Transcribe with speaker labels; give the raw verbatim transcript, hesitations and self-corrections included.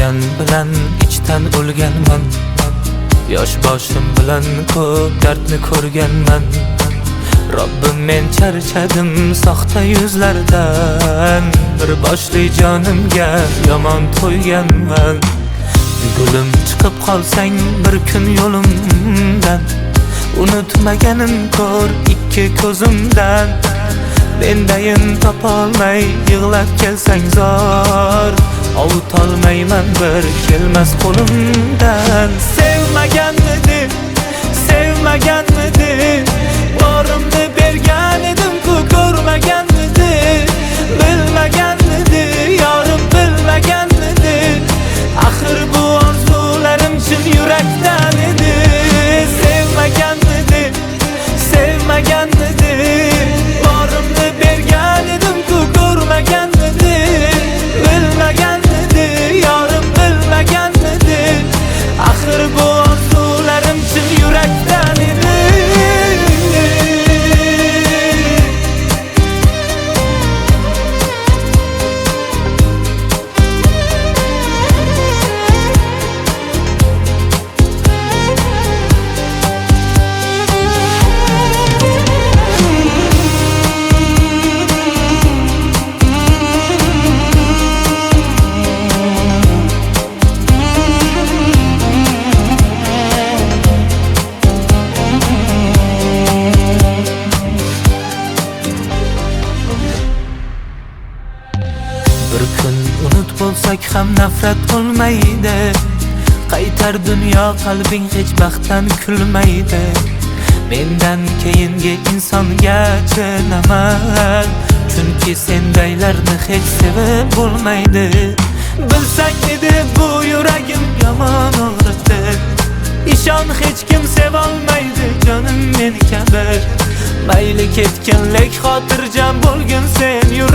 Speaker 1: Sevgan bilan ichdan o'lganman. Yosh boshim bilan ko'p dardni ko'rganman. Robbim, men charchadim soxta yuzlardan. Bir boshli jonimga yomon to'yganman. Gulim, chiqib qolsang bir kun yo'limdan, unutmaganim ko'r ikki ko'zimdan. Mendayin topolmay yig'lab kelsang zor, ovutolmayman bir kelmas qo'limdan. Sevmaganmidi, sevmaganmidi, borimni bergan edim-ku, ko'rmaganmidi, bilmaganmidi, yorim bilmaganmidi. Axir bu orzularim chin yurakdan edi. Sevmaganmidi, sevmaganmidi, borimni bergan edim-ku, ko'rmaganmidi, bilmaganmidi, yorim bilmaganmidi. Axir bu orzularim chin yurakdan edi. Bir kun unut bo'lsak ham nafrat olmaydi. Qaytar dunyo, qalbing hech baxtdan kulmaydi. Mendan keyingi insonga chinaman, chunki sendaylarni hech sevib bo'lmaydi. Bilsang edi bu yuragim yomon og'ridi. Ishon, hech kim sevolmaydi jonim men kabi. Mayli ketganlik xotirjam bo'lgin sen yur